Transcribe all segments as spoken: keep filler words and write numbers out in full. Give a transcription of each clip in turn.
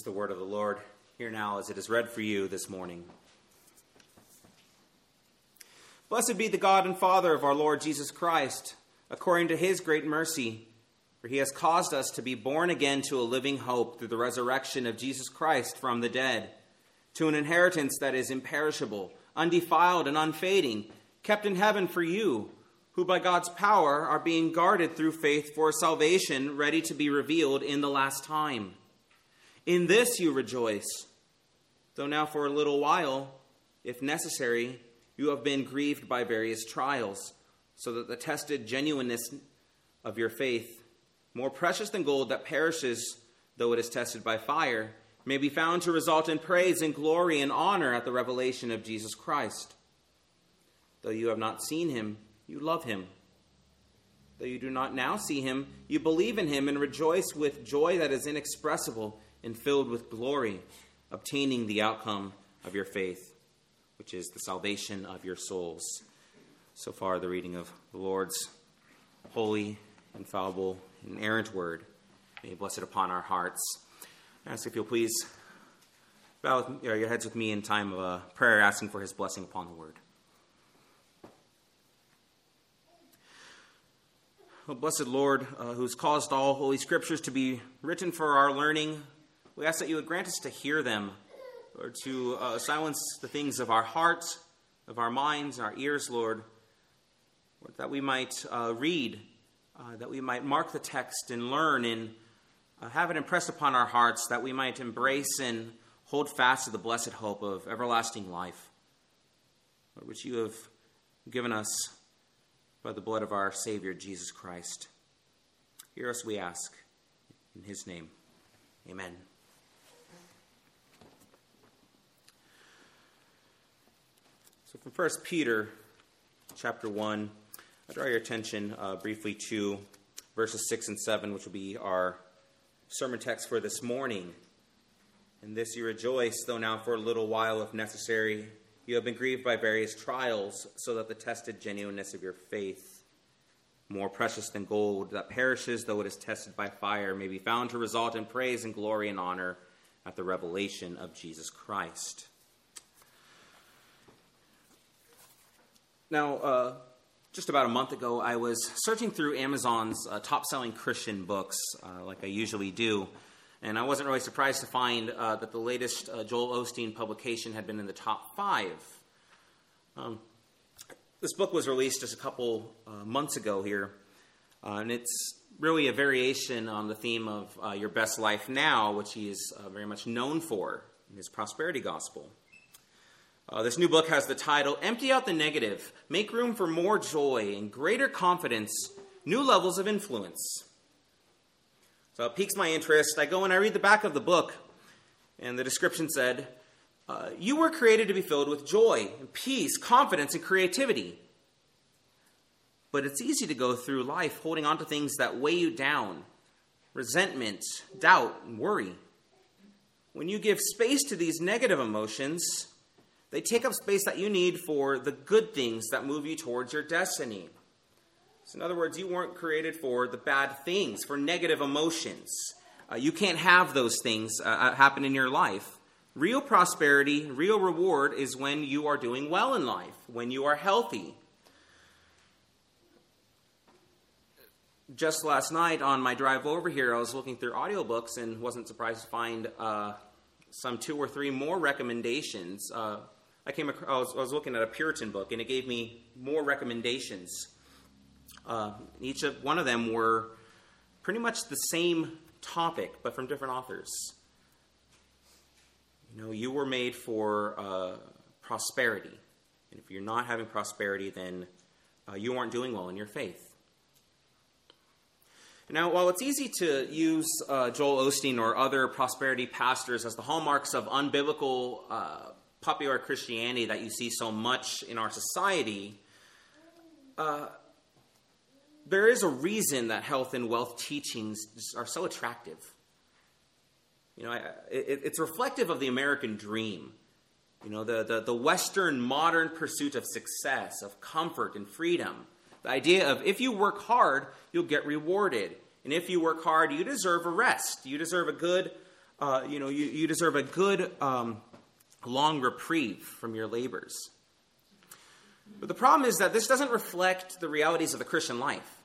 the word of the Lord. Hear now as it is read for you this morning. Blessed be the God and Father of our Lord Jesus Christ, according to his great mercy, for he has caused us to be born again to a living hope through the resurrection of Jesus Christ from the dead, to an inheritance that is imperishable, undefiled, and unfading, kept in heaven for you, who by God's power are being guarded through faith for salvation, ready to be revealed in the last time. In this you rejoice, though now for a little while, if necessary, you have been grieved by various trials, so that the tested genuineness of your faith, more precious than gold that perishes, though it is tested by fire, may be found to result in praise and glory and honor at the revelation of Jesus Christ. Though you have not seen him, you love him. Though you do not now see him, you believe in him and rejoice with joy that is inexpressible and filled with glory, obtaining the outcome of your faith, which is the salvation of your souls. So far, the reading of the Lord's holy, infallible, and inerrant word. May it bless it upon our hearts. I ask if you'll please bow with, or your heads with me in time of uh, prayer, asking for his blessing upon the word. Oh, blessed Lord, uh, who's caused all holy scriptures to be written for our learning, we ask that you would grant us to hear them, or to uh, silence the things of our hearts, of our minds, our ears, Lord, or that we might uh, read, uh, that we might mark the text and learn and uh, have it impressed upon our hearts, that we might embrace and hold fast to the blessed hope of everlasting life, Lord, which you have given us by the blood of our Savior, Jesus Christ. Hear us, we ask, in his name. Amen. So from First Peter chapter one, I draw your attention uh, briefly to verses six and seven, which will be our sermon text for this morning. In this you rejoice, though now for a little while, if necessary, you have been grieved by various trials, so that the tested genuineness of your faith, more precious than gold that perishes though it is tested by fire, may be found to result in praise and glory and honor at the revelation of Jesus Christ. Now, uh, just about a month ago, I was searching through Amazon's uh, top-selling Christian books, uh, like I usually do, and I wasn't really surprised to find uh, that the latest uh, Joel Osteen publication had been in the top five. Um, this book was released just a couple uh, months ago here, uh, and it's really a variation on the theme of uh, Your Best Life Now, which he is uh, very much known for in his prosperity gospel. Uh, this new book has the title, Empty Out the Negative, Make Room for More Joy and Greater Confidence, New Levels of Influence. So it piques my interest. I go and I read the back of the book, and the description said, uh, you were created to be filled with joy, and peace, confidence, and creativity. But it's easy to go through life holding on to things that weigh you down, resentment, doubt, and worry. When you give space to these negative emotions, they take up space that you need for the good things that move you towards your destiny. So in other words, you weren't created for the bad things, for negative emotions. Uh, you can't have those things uh, happen in your life. Real prosperity, real reward is when you are doing well in life, when you are healthy. Just last night on my drive over here, I was looking through audiobooks and wasn't surprised to find uh, some two or three more recommendations. Uh, I came across, I was, I was looking at a Puritan book, and it gave me more recommendations. Uh, each of one of them were pretty much the same topic, but from different authors. You know, you were made for uh, prosperity, and if you're not having prosperity, then uh, you aren't doing well in your faith. Now, while it's easy to use uh, Joel Osteen or other prosperity pastors as the hallmarks of unbiblical uh, popular Christianity that you see so much in our society, uh, there is a reason that health and wealth teachings are so attractive. You know, it, it's reflective of the American dream. You know, the, the, the Western modern pursuit of success, of comfort and freedom. The idea of if you work hard, you'll get rewarded. And if you work hard, you deserve a rest. You deserve a good uh, you know, you, you deserve a good um, long reprieve from your labors. But the problem is that this doesn't reflect the realities of the Christian life.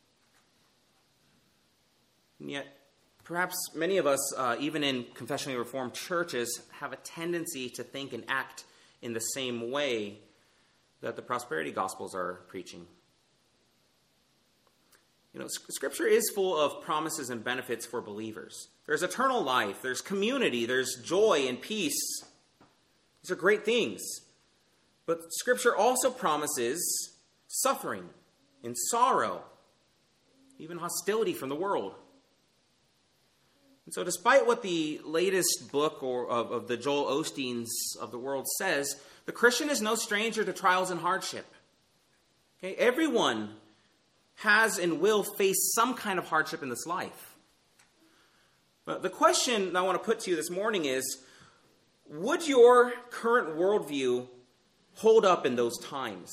And yet, perhaps many of us, uh, even in confessionally reformed churches, have a tendency to think and act in the same way that the prosperity gospels are preaching. You know, Scripture is full of promises and benefits for believers. There's eternal life, there's community, there's joy and peace. These are great things. But Scripture also promises suffering and sorrow, even hostility from the world. And so despite what the latest book or of, of the Joel Osteens of the world says, the Christian is no stranger to trials and hardship. Okay? Everyone has and will face some kind of hardship in this life. But the question I want to put to you this morning is, would your current worldview hold up in those times?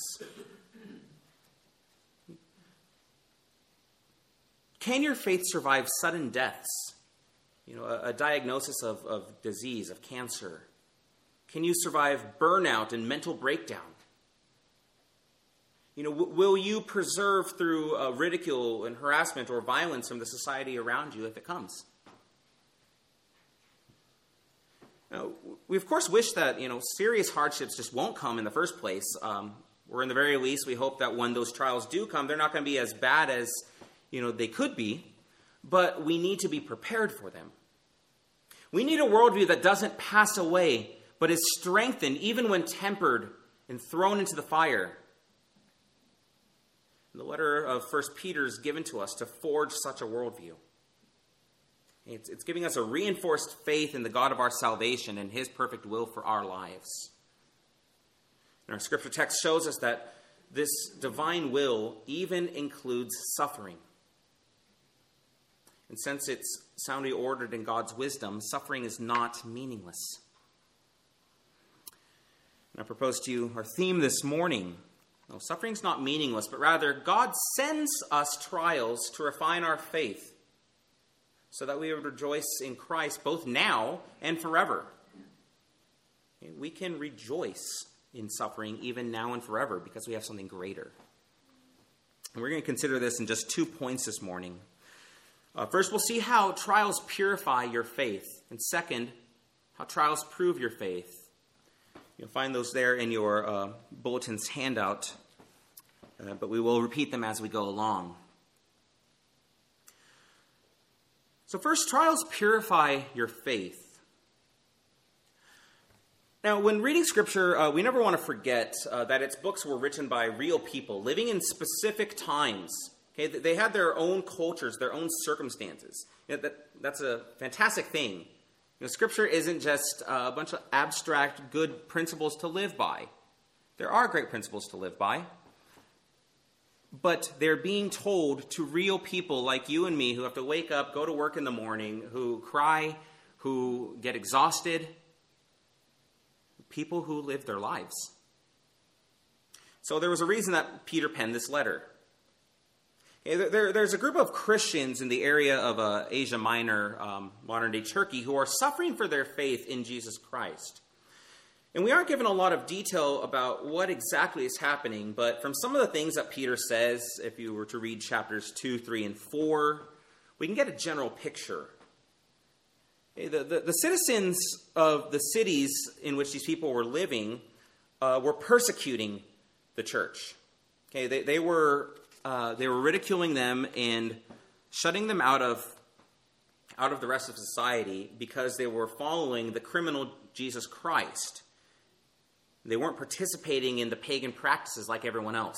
Can your faith survive sudden deaths? You know, a, a diagnosis of, of disease, of cancer? Can you survive burnout and mental breakdown? You know, w- will you preserve through uh, ridicule and harassment or violence from the society around you if it comes? Now, we of course wish that, you know, serious hardships just won't come in the first place. Um, or in the very least, we hope that when those trials do come, they're not going to be as bad as, you know, they could be. But we need to be prepared for them. We need a worldview that doesn't pass away, but is strengthened even when tempered and thrown into the fire. And the letter of First Peter is given to us to forge such a worldview. It's, it's giving us a reinforced faith in the God of our salvation and his perfect will for our lives. And our scripture text shows us that this divine will even includes suffering. And since it's soundly ordered in God's wisdom, suffering is not meaningless. And I propose to you our theme this morning. No, suffering's not meaningless, but rather God sends us trials to refine our faith so that we would rejoice in Christ both now and forever. We can rejoice in suffering even now and forever because we have something greater. And we're going to consider this in just two points this morning. Uh, first, we'll see how trials purify your faith. And second, how trials prove your faith. You'll find those there in your uh, bulletin's handout, uh, but we will repeat them as we go along. So first, trials purify your faith. Now, when reading Scripture, uh, we never want to forget uh, that its books were written by real people living in specific times. Okay, they had their own cultures, their own circumstances. You know, that, that's a fantastic thing. You know, Scripture isn't just a bunch of abstract good principles to live by. There are great principles to live by. But they're being told to real people like you and me who have to wake up, go to work in the morning, who cry, who get exhausted. People who live their lives. So there was a reason that Peter penned this letter. There, there's a group of Christians in the area of uh, Asia Minor, um, modern-day Turkey, who are suffering for their faith in Jesus Christ. And we aren't given a lot of detail about what exactly is happening, but from some of the things that Peter says, if you were to read chapters two, three, and four, we can get a general picture. The, the, the citizens of the cities in which these people were living uh, were persecuting the church. Okay, they, they were... Uh, they were ridiculing them and shutting them out of out of the rest of society because they were following the criminal Jesus Christ. They weren't participating in the pagan practices like everyone else.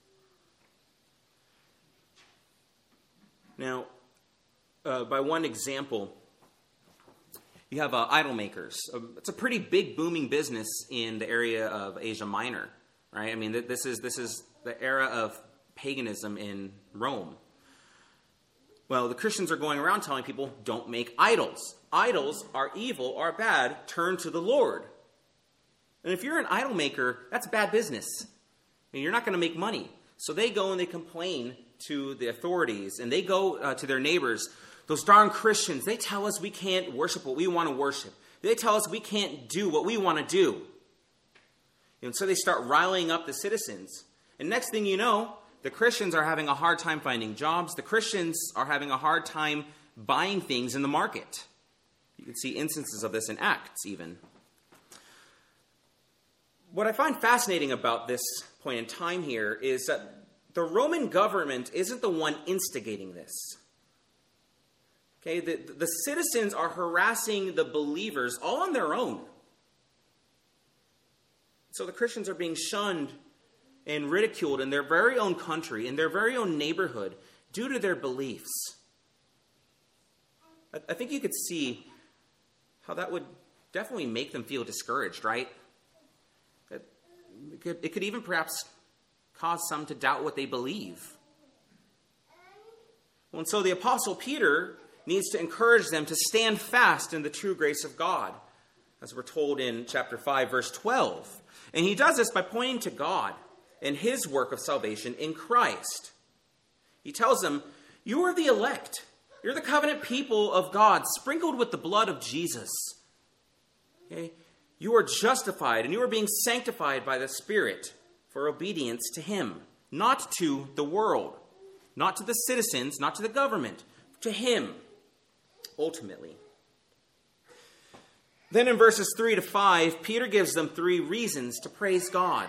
Now, uh, by one example, you have uh, idol makers. Uh, it's a pretty big booming business in the area of Asia Minor, right? I mean, th- this is this is the era of paganism in Rome. Well, the Christians are going around telling people, don't make idols. Idols are evil, are bad. Turn to the Lord. And if you're an idol maker, that's bad business. I mean, you're not going to make money. So they go and they complain to the authorities, and they go uh, to their neighbors. Those darn Christians, they tell us we can't worship what we want to worship. They tell us we can't do what we want to do. And so they start riling up the citizens. And next thing you know, the Christians are having a hard time finding jobs. The Christians are having a hard time buying things in the market. You can see instances of this in Acts even. What I find fascinating about this point in time here is that the Roman government isn't the one instigating this. Okay, the, the citizens are harassing the believers all on their own. So the Christians are being shunned and ridiculed in their very own country, in their very own neighborhood, due to their beliefs. I, I think you could see how that would definitely make them feel discouraged, right? It, it, could, it could even perhaps cause some to doubt what they believe. Well, and so the Apostle Peter needs to encourage them to stand fast in the true grace of God, as we're told in chapter five, verse twelve. And he does this by pointing to God and his work of salvation in Christ. He tells them, you are the elect. You're the covenant people of God, sprinkled with the blood of Jesus. Okay? You are justified and you are being sanctified by the Spirit for obedience to him, not to the world, not to the citizens, not to the government, to him, ultimately. Then in verses three to five, Peter gives them three reasons to praise God.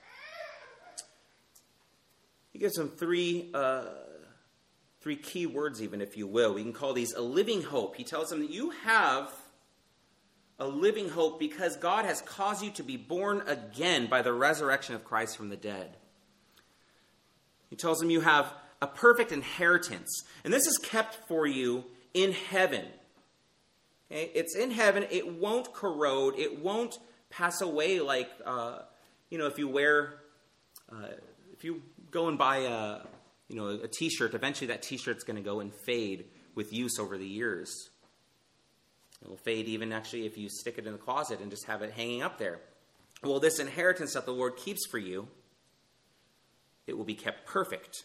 He gives them three, uh, three key words even, if you will. We can call these a living hope. He tells them that you have a living hope because God has caused you to be born again by the resurrection of Christ from the dead. He tells them you have a perfect inheritance, and this is kept for you in heaven. Okay? It's in heaven. It won't corrode. It won't pass away like, uh, you know, if you wear, uh, if you go and buy a, you know, a T-shirt, eventually that T-shirt's going to go and fade with use over the years. It'll fade even actually if you stick it in the closet and just have it hanging up there. Well, this inheritance that the Lord keeps for you, it will be kept perfect.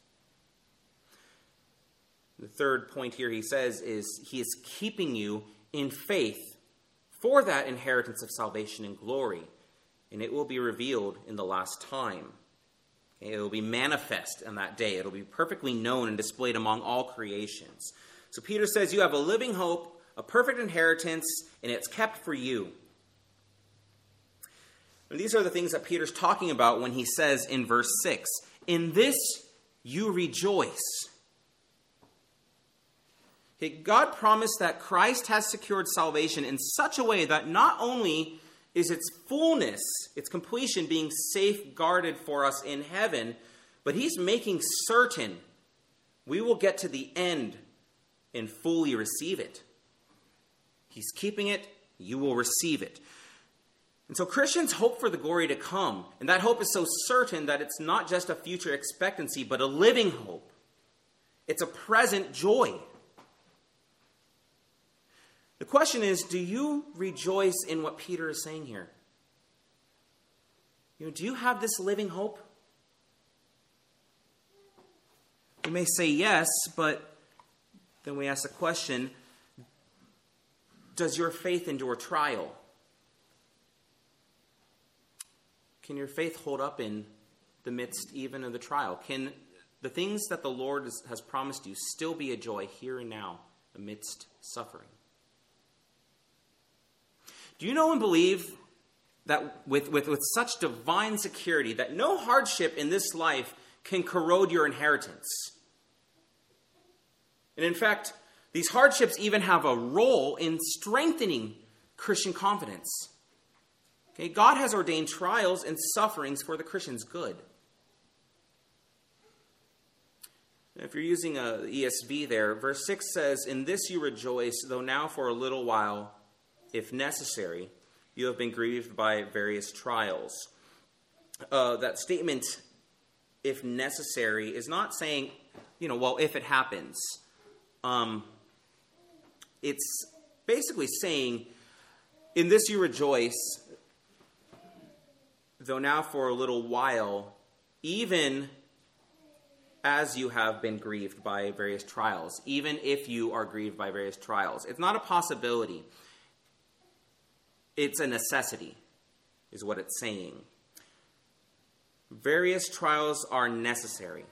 The third point here he says is he is keeping you in faith for that inheritance of salvation and glory, and it will be revealed in the last time. Okay, it will be manifest on that day. It will be perfectly known and displayed among all creations. So Peter says you have a living hope, a perfect inheritance, and it's kept for you. And these are the things that Peter's talking about when he says in verse six, in this you rejoice. God promised that Christ has secured salvation in such a way that not only is its fullness, its completion being safeguarded for us in heaven, but he's making certain we will get to the end and fully receive it. He's keeping it, you will receive it. And so Christians hope for the glory to come, and that hope is so certain that it's not just a future expectancy, but a living hope. It's a present joy. The question is, do you rejoice in what Peter is saying here? You know, do you have this living hope? You may say yes, but then we ask the question, does your faith endure trial? Can your faith hold up in the midst even of the trial? Can the things that the Lord has promised you still be a joy here and now amidst suffering? Do you know and believe that with, with, with such divine security that no hardship in this life can corrode your inheritance? And in fact, these hardships even have a role in strengthening Christian confidence. Okay, God has ordained trials and sufferings for the Christian's good. If you're using a E S V there, verse six says, in this you rejoice, though now for a little while, if necessary, you have been grieved by various trials. Uh, that statement, if necessary, is not saying, you know, well, if it happens. Um, it's basically saying, in this you rejoice, though now for a little while, even as you have been grieved by various trials, even if you are grieved by various trials. It's not a possibility. It's a necessity, is what it's saying. Various trials are necessary.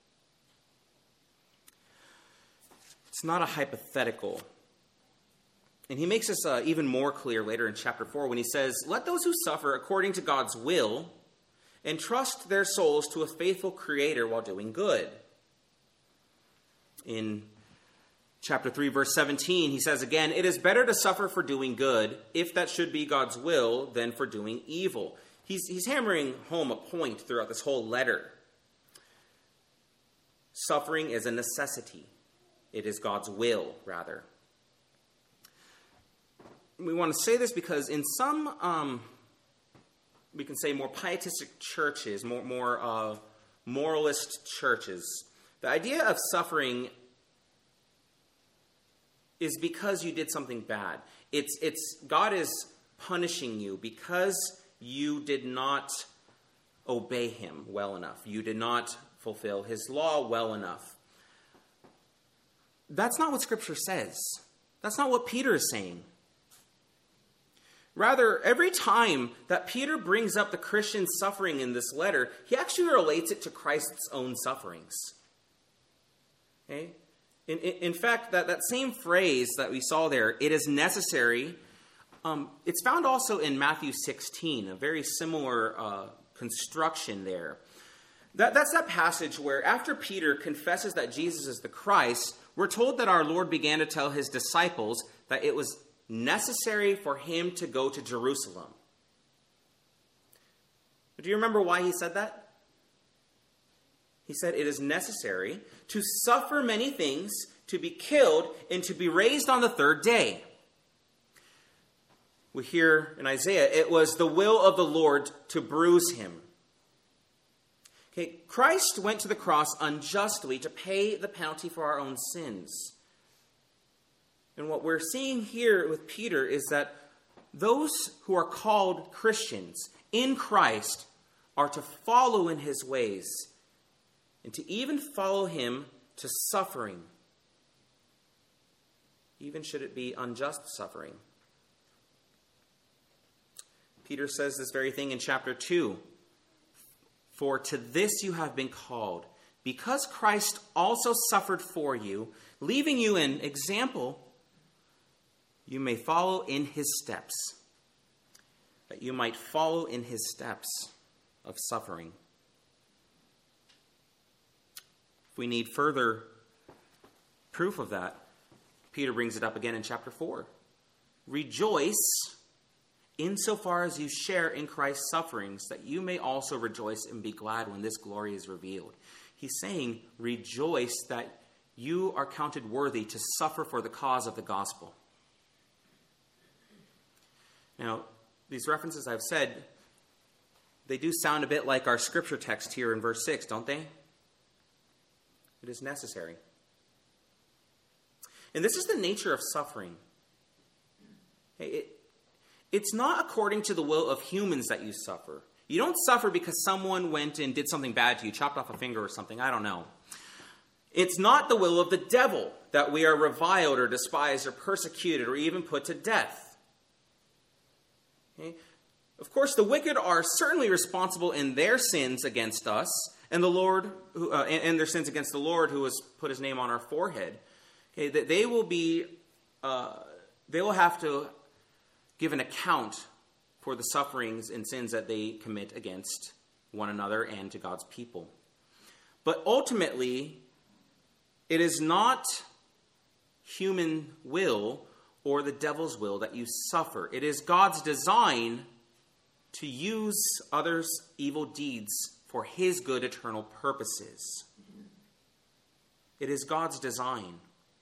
It's not a hypothetical. And he makes this uh, even more clear later in chapter four when he says, "Let those who suffer according to God's will entrust their souls to a faithful Creator while doing good." In chapter three, verse seventeen, he says again, "It is better to suffer for doing good, if that should be God's will, than for doing evil." He's, he's hammering home a point throughout this whole letter. Suffering is a necessity. It is God's will, rather. We want to say this because in some, um, we can say more pietistic churches, more, more uh, moralist churches, the idea of suffering is because you did something bad. It's, it's God is punishing you because you did not obey him well enough. You did not fulfill his law well enough. That's not what Scripture says. That's not what Peter is saying. Rather, every time that Peter brings up the Christian suffering in this letter, he actually relates it to Christ's own sufferings. Okay? In, in, in fact, that, that same phrase that we saw there, "it is necessary," um, it's found also in Matthew sixteen, a very similar uh, construction there. That, that's that passage where after Peter confesses that Jesus is the Christ, we're told that our Lord began to tell his disciples that it was necessary for him to go to Jerusalem. Do you remember why he said that? He said it is necessary to suffer many things, to be killed, and to be raised on the third day. We hear in Isaiah, it was the will of the Lord to bruise him. Okay, Christ went to the cross unjustly to pay the penalty for our own sins. And what we're seeing here with Peter is that those who are called Christians in Christ are to follow in his ways and to even follow him to suffering, even should it be unjust suffering. Peter says this very thing in chapter two. "For to this you have been called, because Christ also suffered for you, leaving you an example, you may follow in his steps." That you might follow in his steps of suffering. If we need further proof of that, Peter brings it up again in chapter four. "Rejoice insofar as you share in Christ's sufferings, that you may also rejoice and be glad when this glory is revealed." He's saying, rejoice that you are counted worthy to suffer for the cause of the gospel. Now, these references I've said, they do sound a bit like our scripture text here in verse six, don't they? It is necessary. And this is the nature of suffering. It, it's not according to the will of humans that you suffer. You don't suffer because someone went and did something bad to you, chopped off a finger or something, I don't know. It's not the will of the devil that we are reviled or despised or persecuted or even put to death. Okay? Of course, the wicked are certainly responsible in their sins against us, and the Lord, who, uh, and, and their sins against the Lord, who has put his name on our forehead. Okay, that they will be, uh, they will have to give an account for the sufferings and sins that they commit against one another and to God's people. But ultimately, it is not human will or the devil's will that you suffer. It is God's design to use others' evil deeds for his good eternal purposes. It is God's design.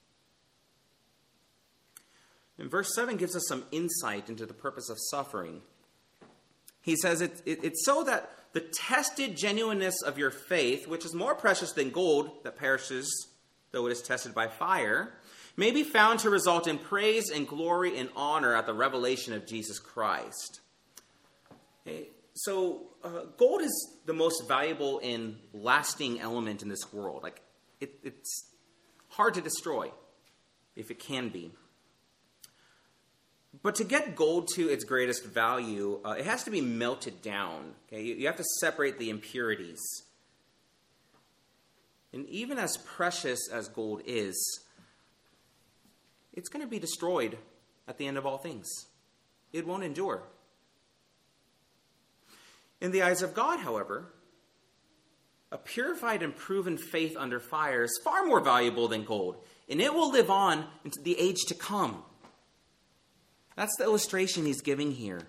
And verse seven gives us some insight into the purpose of suffering. He says it, it, it's so that the tested genuineness of your faith, which is more precious than gold that perishes, though it is tested by fire, may be found to result in praise and glory and honor at the revelation of Jesus Christ. Okay. so uh, gold is the most valuable and lasting element in this world. Like it, it's hard to destroy, if it can be. But to get gold to its greatest value, uh, it has to be melted down. Okay? You, you have to separate the impurities. And even as precious as gold is, it's going to be destroyed at the end of all things. It won't endure. In the eyes of God, however, a purified and proven faith under fire is far more valuable than gold, and it will live on into the age to come. That's the illustration he's giving here.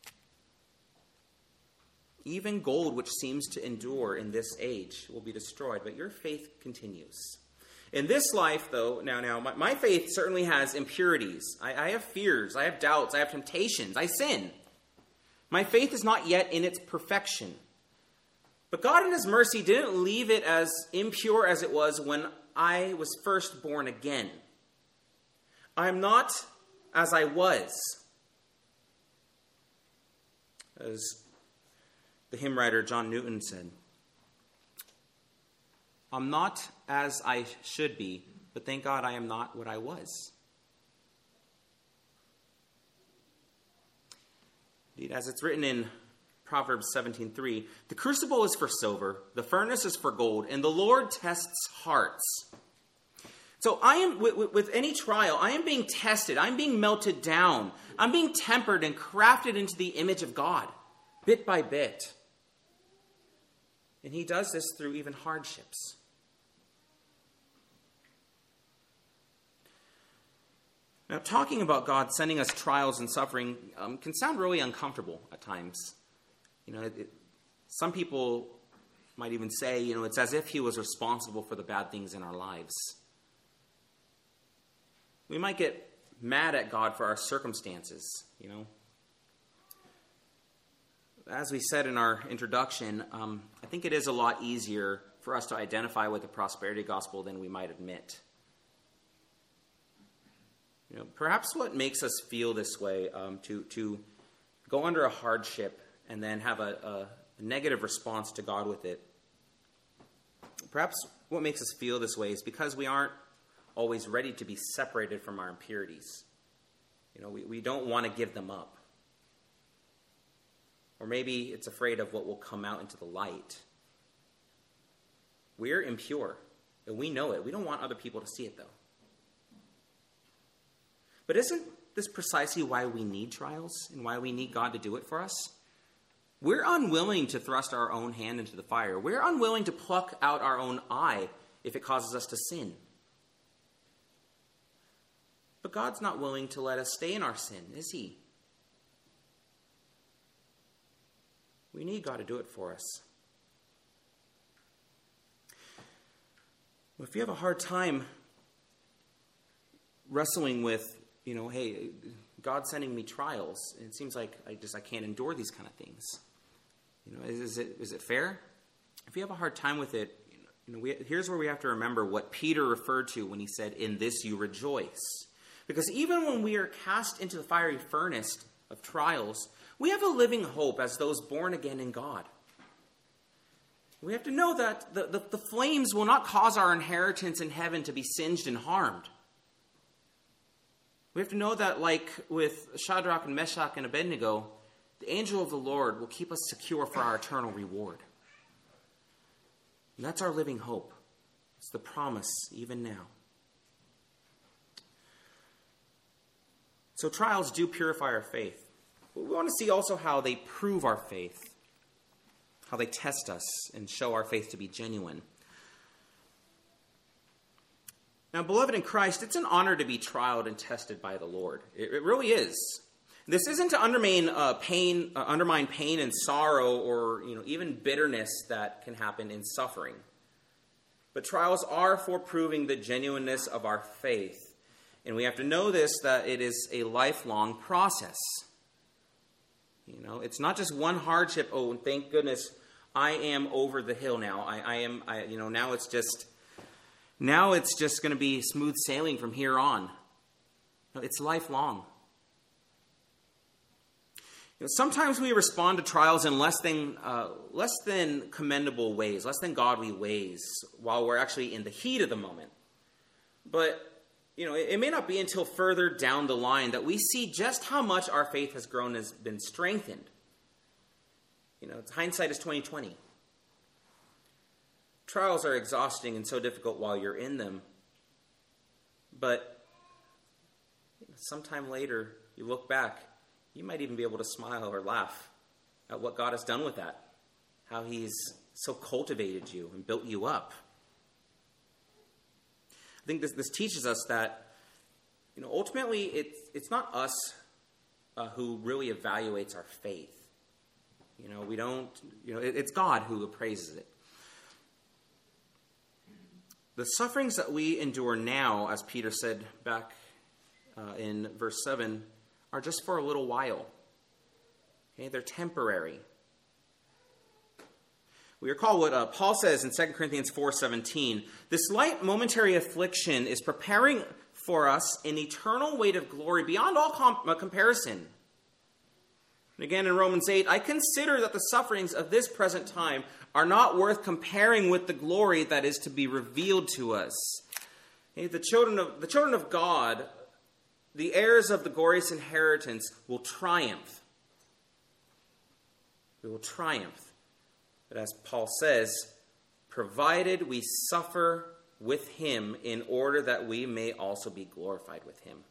Even gold, which seems to endure in this age, will be destroyed, but your faith continues. In this life, though, now, now, my, my faith certainly has impurities. I, I have fears, I have doubts, I have temptations, I sin. My faith is not yet in its perfection. But God in his mercy didn't leave it as impure as it was when I was first born again. I'm not as I was. As the hymn writer John Newton said, I'm not as I should be, but thank God I am not what I was. Indeed, as it's written in Proverbs seventeen three, the crucible is for silver, the furnace is for gold, and the Lord tests hearts. So I am, with, with any trial, I am being tested, I'm being melted down, I'm being tempered and crafted into the image of God, bit by bit. And he does this through even hardships. Now, talking about God sending us trials and suffering um, can sound really uncomfortable at times. You know, it, it, some people might even say, you know, it's as if he was responsible for the bad things in our lives. We might get mad at God for our circumstances, you know. As we said in our introduction, um, I think it is a lot easier for us to identify with the prosperity gospel than we might admit. You know, perhaps what makes us feel this way, um, to to go under a hardship and then have a, a negative response to God with it, perhaps what makes us feel this way is because we aren't always ready to be separated from our impurities. You know, we, we don't want to give them up. Or maybe it's afraid of what will come out into the light. We're impure, and we know it. We don't want other people to see it, though. But isn't this precisely why we need trials and why we need God to do it for us? We're unwilling to thrust our own hand into the fire. We're unwilling to pluck out our own eye if it causes us to sin. But God's not willing to let us stay in our sin, is he? We need God to do it for us. If you have a hard time wrestling with, you know, hey, God's sending me trials, and it seems like I just I can't endure these kind of things. You know, is, is it is it fair? If you have a hard time with it, you know, we, here's where we have to remember what Peter referred to when he said, "In this you rejoice," because even when we are cast into the fiery furnace of trials, we have a living hope as those born again in God. We have to know that the, the, the flames will not cause our inheritance in heaven to be singed and harmed. We have to know that, like with Shadrach and Meshach and Abednego, the angel of the Lord will keep us secure for our eternal reward. And that's our living hope. It's the promise even now. So trials do purify our faith. But we want to see also how they prove our faith, how they test us and show our faith to be genuine. Now, beloved in Christ, it's an honor to be trialed and tested by the Lord. It, it really is. This isn't to undermine uh, pain, uh, undermine pain and sorrow, or you know even bitterness that can happen in suffering. But trials are for proving the genuineness of our faith, and we have to know this, that it is a lifelong process. You know, it's not just one hardship. Oh, thank goodness, I am over the hill now. I, I am. I, you know, now it's just. Now it's just going to be smooth sailing from here on. No, it's lifelong. You know, sometimes we respond to trials in less than, uh, less than commendable ways, less than godly ways, while we're actually in the heat of the moment. But, you know, it, it may not be until further down the line that we see just how much our faith has grown, has been strengthened. You know, hindsight is twenty twenty. Trials are exhausting and so difficult while you're in them. But you know, sometime later, you look back, you might even be able to smile or laugh at what God has done with that. How he's so cultivated you and built you up. I think this, this teaches us that, you know, ultimately it's, it's not us uh, who really evaluates our faith. You know, we don't, you know, it, it's God who appraises it. The sufferings that we endure now, as Peter said back uh, in verse seven, are just for a little while. Okay, they're temporary. We recall what uh, Paul says in Second Corinthians four seventeen. This light momentary affliction is preparing for us an eternal weight of glory beyond all com- uh, comparison. And again in Romans eight, I consider that the sufferings of this present time are not worth comparing with the glory that is to be revealed to us. Okay, the children of the children of God, the heirs of the glorious inheritance, will triumph. We will triumph. But as Paul says, provided we suffer with him in order that we may also be glorified with him.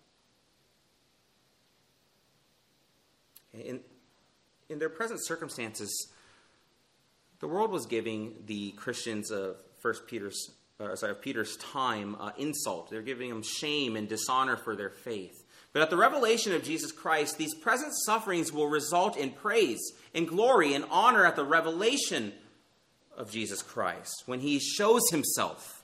In, in their present circumstances, the world was giving the Christians of First Peter's, uh, sorry, of Peter's time uh, insult. They're giving them shame and dishonor for their faith. But at the revelation of Jesus Christ, these present sufferings will result in praise and glory and honor at the revelation of Jesus Christ, when he shows himself.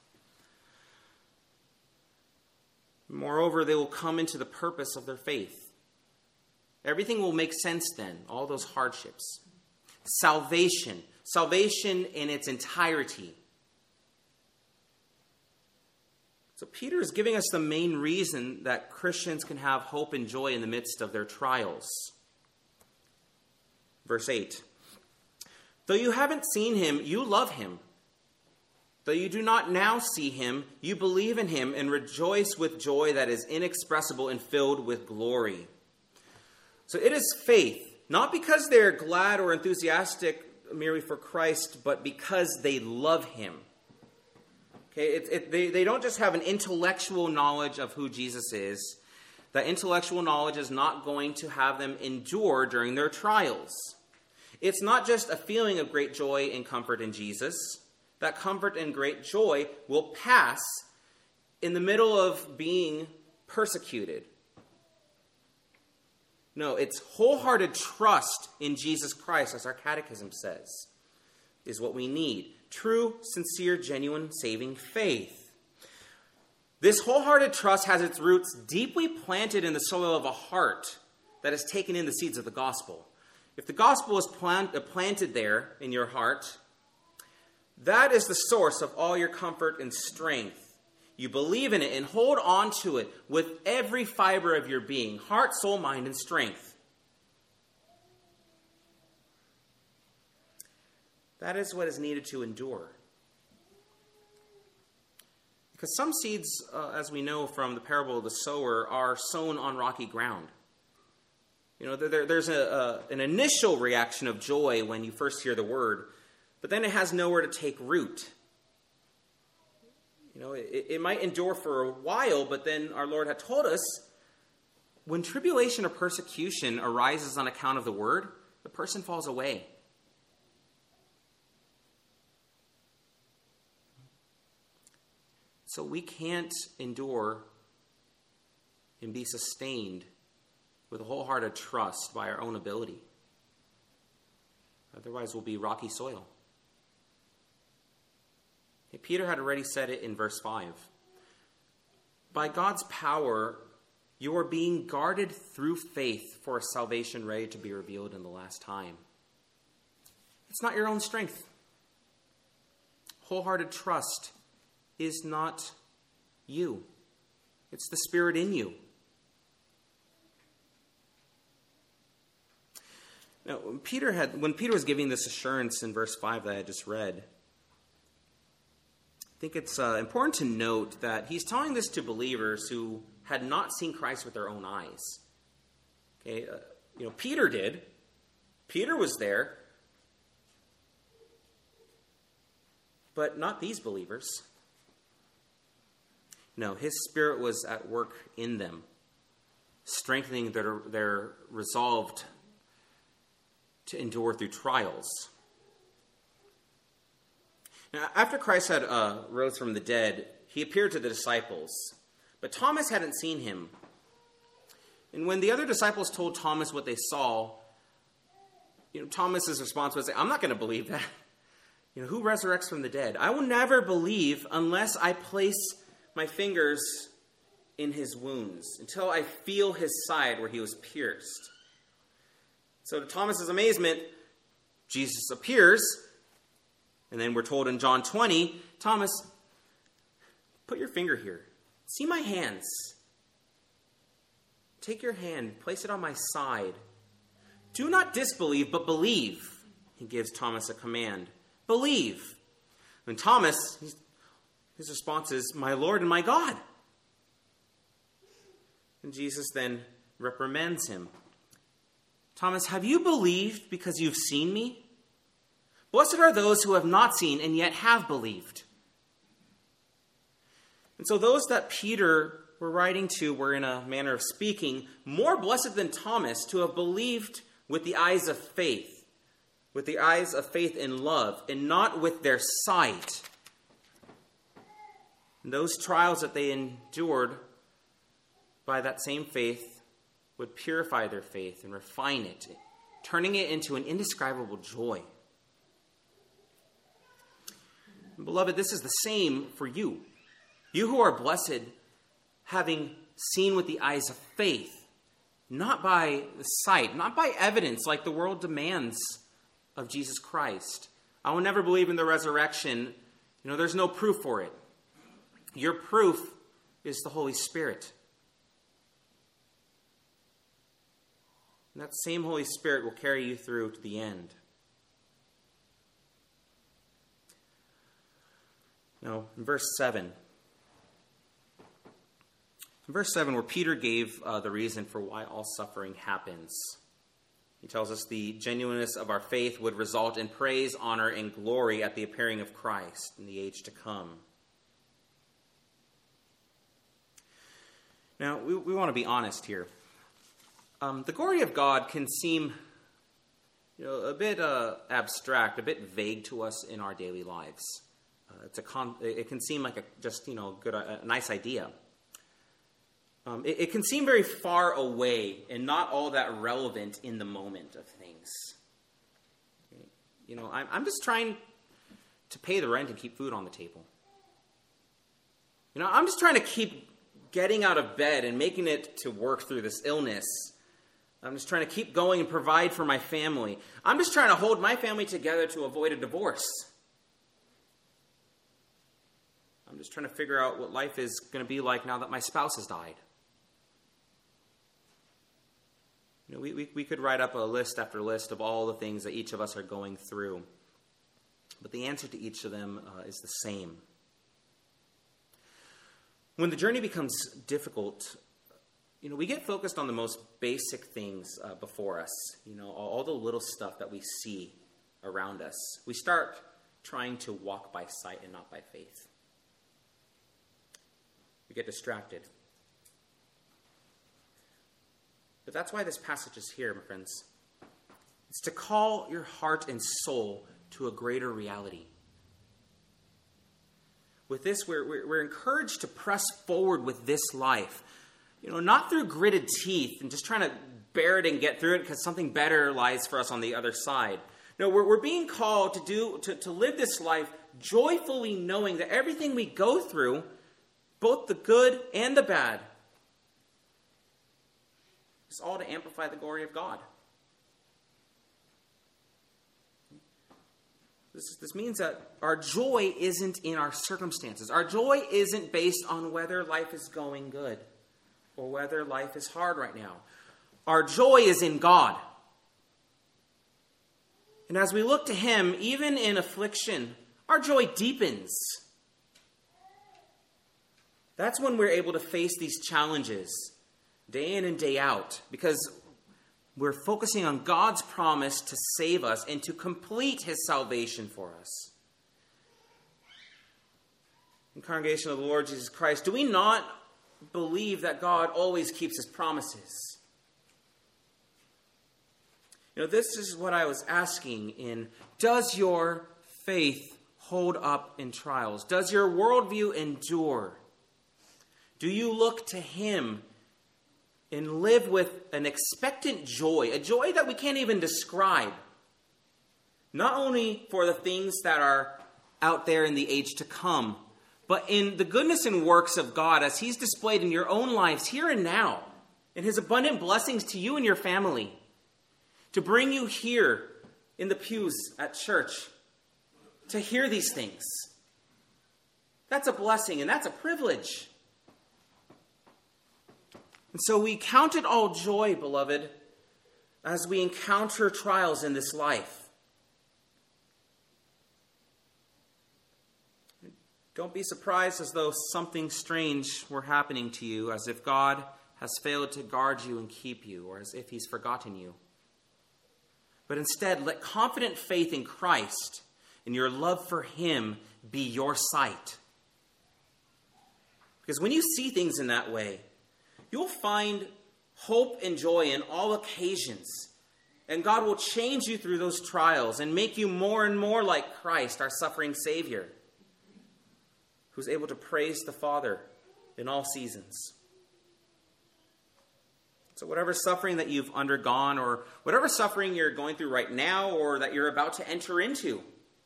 Moreover, they will come into the purpose of their faith. Everything will make sense then, all those hardships. Salvation, salvation in its entirety. So Peter is giving us the main reason that Christians can have hope and joy in the midst of their trials. Verse eight. Though you haven't seen him, you love him. Though you do not now see him, you believe in him and rejoice with joy that is inexpressible and filled with glory. So it is faith, not because they're glad or enthusiastic merely for Christ, but because they love him. Okay, it, it, they, they don't just have an intellectual knowledge of who Jesus is. That intellectual knowledge is not going to have them endure during their trials. It's not just a feeling of great joy and comfort in Jesus. That comfort and great joy will pass in the middle of being persecuted. No, it's wholehearted trust in Jesus Christ, as our catechism says, is what we need. True, sincere, genuine, saving faith. This wholehearted trust has its roots deeply planted in the soil of a heart that has taken in the seeds of the gospel. If the gospel is plant, uh, planted there in your heart, that is the source of all your comfort and strength. You believe in it and hold on to it with every fiber of your being, heart, soul, mind, and strength. That is what is needed to endure. Because some seeds, uh, as we know from the parable of the sower, are sown on rocky ground. You know, there, there's a, a, an initial reaction of joy when you first hear the word, but then it has nowhere to take root. You know, it, it might endure for a while, but then our Lord had told us, when tribulation or persecution arises on account of the word, the person falls away. So we can't endure and be sustained with a wholehearted trust by our own ability. Otherwise, we'll be rocky soil. Okay, Peter had already said it in verse five. By God's power, you are being guarded through faith for a salvation ready to be revealed in the last time. It's not your own strength. Wholehearted trust is not you. It's the Spirit in you. Now, when Peter had, when Peter was giving this assurance in verse five that I just read, I think it's uh, important to note that he's telling this to believers who had not seen Christ with their own eyes. Okay, uh, you know, Peter did. Peter was there. But not these believers. No, his Spirit was at work in them, strengthening their, their resolve to endure through trials. Now, after Christ had uh, rose from the dead, he appeared to the disciples, but Thomas hadn't seen him. And when the other disciples told Thomas what they saw, you know, Thomas's response was, I'm not going to believe that. You know, who resurrects from the dead? I will never believe unless I place my fingers in his wounds, until I feel his side where he was pierced. So to Thomas's amazement, Jesus appears, and then we're told in John twenty, Thomas, put your finger here. See my hands. Take your hand, place it on my side. Do not disbelieve, but believe. He gives Thomas a command. Believe. And Thomas, his response is, my Lord and my God. And Jesus then reprimands him. Thomas, have you believed because you've seen me? Blessed are those who have not seen and yet have believed. And so those that Peter were writing to were, in a manner of speaking, more blessed than Thomas to have believed with the eyes of faith, with the eyes of faith and love, and not with their sight. And those trials that they endured by that same faith would purify their faith and refine it, turning it into an indescribable joy. And beloved, this is the same for you. You who are blessed, having seen with the eyes of faith, not by the sight, not by evidence like the world demands of Jesus Christ. I will never believe in the resurrection. You know, there's no proof for it. Your proof is the Holy Spirit. And that same Holy Spirit will carry you through to the end. Now, in verse seven. In verse seven, where Peter gave uh, the reason for why all suffering happens. He tells us the genuineness of our faith would result in praise, honor, and glory at the appearing of Christ in the age to come. Now, we, we want to be honest here. Um, the glory of God can seem, you know, a bit uh, abstract, a bit vague to us in our daily lives. Uh, it's a con- it can seem like a just, you know, good, a, a nice idea. Um, it, it can seem very far away and not all that relevant in the moment of things. Okay? You know, I'm, I'm just trying to pay the rent and keep food on the table. You know, I'm just trying to keep getting out of bed and making it to work through this illness. I'm just trying to keep going and provide for my family. I'm just trying to hold my family together to avoid a divorce. I'm just trying to figure out what life is going to be like now that my spouse has died. You know, we, we, we could write up a list after list of all the things that each of us are going through. But the answer to each of them uh, is the same. When the journey becomes difficult, you know, we get focused on the most basic things uh, before us. You know, all, all the little stuff that we see around us. We start trying to walk by sight and not by faith. We get distracted. But that's why this passage is here, my friends. It's to call your heart and soul to a greater reality. With this, we're, we're, we're encouraged to press forward with this life. You know, not through gritted teeth and just trying to bear it and get through it because something better lies for us on the other side. No, we're, we're being called to do to, to live this life joyfully knowing that everything we go through, both the good and the bad, is all to amplify the glory of God. This, this means that our joy isn't in our circumstances. Our joy isn't based on whether life is going good or whether life is hard right now. Our joy is in God. And as we look to him, even in affliction, our joy deepens. That's when we're able to face these challenges day in and day out, because we're focusing on God's promise to save us and to complete his salvation for us. In congregation of the Lord Jesus Christ, do we not believe that God always keeps his promises? You know, this is what I was asking in, does your faith hold up in trials? Does your worldview endure? Do you look to him and live with an expectant joy, a joy that we can't even describe? Not only for the things that are out there in the age to come, but in the goodness and works of God as he's displayed in your own lives here and now, in his abundant blessings to you and your family, to bring you here in the pews at church, to hear these things. That's a blessing and that's a privilege. And so we count it all joy, beloved, as we encounter trials in this life. Don't be surprised as though something strange were happening to you, as if God has failed to guard you and keep you, or as if he's forgotten you. But instead, let confident faith in Christ and your love for him be your sight. Because when you see things in that way, you'll find hope and joy in all occasions. And God will change you through those trials and make you more and more like Christ, our suffering Savior, who's able to praise the Father in all seasons. So whatever suffering that you've undergone, or whatever suffering you're going through right now, or that you're about to enter into,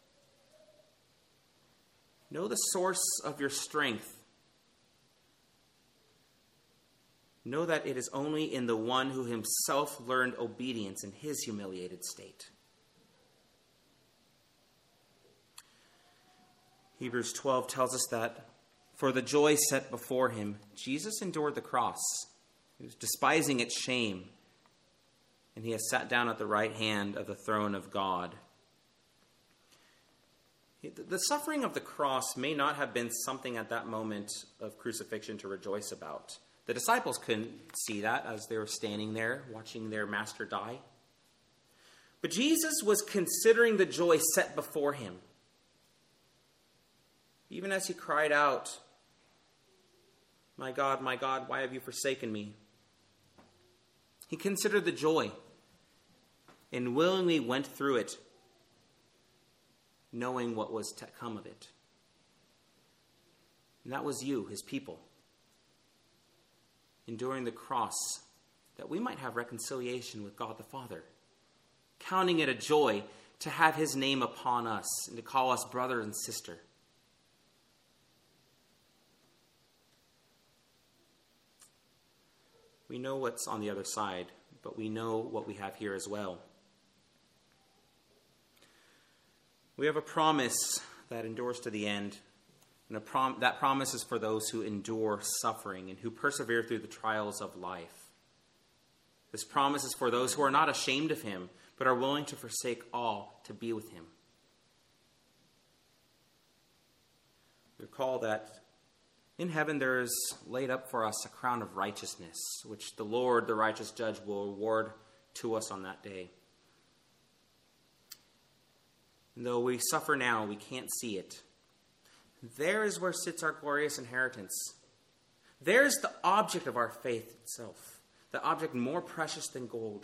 know the source of your strength. Know that it is only in the one who himself learned obedience in his humiliated state. Hebrews twelve tells us that for the joy set before him, Jesus endured the cross. He was despising its shame, and he has sat down at the right hand of the throne of God. The suffering of the cross may not have been something at that moment of crucifixion to rejoice about. The disciples couldn't see that as they were standing there watching their master die. But Jesus was considering the joy set before him. Even as he cried out, "My God, my God, why have you forsaken me?" He considered the joy and willingly went through it, knowing what was to come of it. And that was you, his people, enduring the cross that we might have reconciliation with God the Father, counting it a joy to have his name upon us and to call us brother and sister. We know what's on the other side, but we know what we have here as well. We have a promise that endures to the end, and a prom- that promise is for those who endure suffering and who persevere through the trials of life. This promise is for those who are not ashamed of him, but are willing to forsake all to be with him. Recall that in heaven there is laid up for us a crown of righteousness, which the Lord, the righteous judge, will award to us on that day. And though we suffer now, we can't see it. There is where sits our glorious inheritance. There is the object of our faith itself, the object more precious than gold.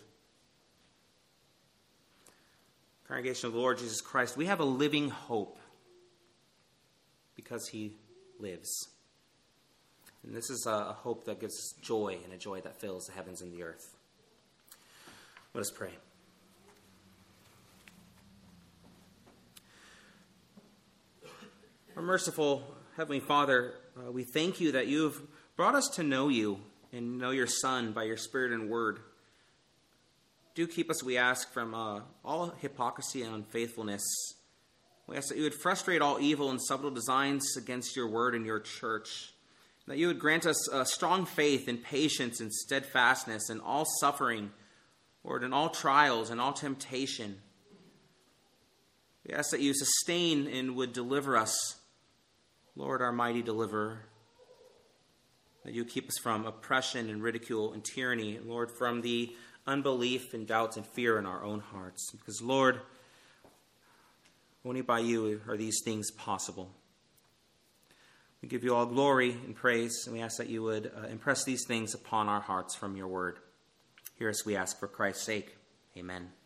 Congregation of the Lord Jesus Christ, we have a living hope because he lives. And this is a hope that gives joy, and a joy that fills the heavens and the earth. Let us pray. Our merciful Heavenly Father, uh, we thank you that you have brought us to know you and know your Son by your Spirit and Word. Do keep us, we ask, from uh, all hypocrisy and unfaithfulness. We ask that you would frustrate all evil and subtle designs against your Word and your church. That you would grant us a strong faith and patience and steadfastness in all suffering, Lord, in all trials and all temptation. We ask that you sustain and would deliver us, Lord, our mighty deliverer. That you keep us from oppression and ridicule and tyranny, Lord, from the unbelief and doubts and fear in our own hearts. Because, Lord, only by you are these things possible. We give you all glory and praise, and we ask that you would uh, impress these things upon our hearts from your word. Hear us, we ask, for Christ's sake. Amen.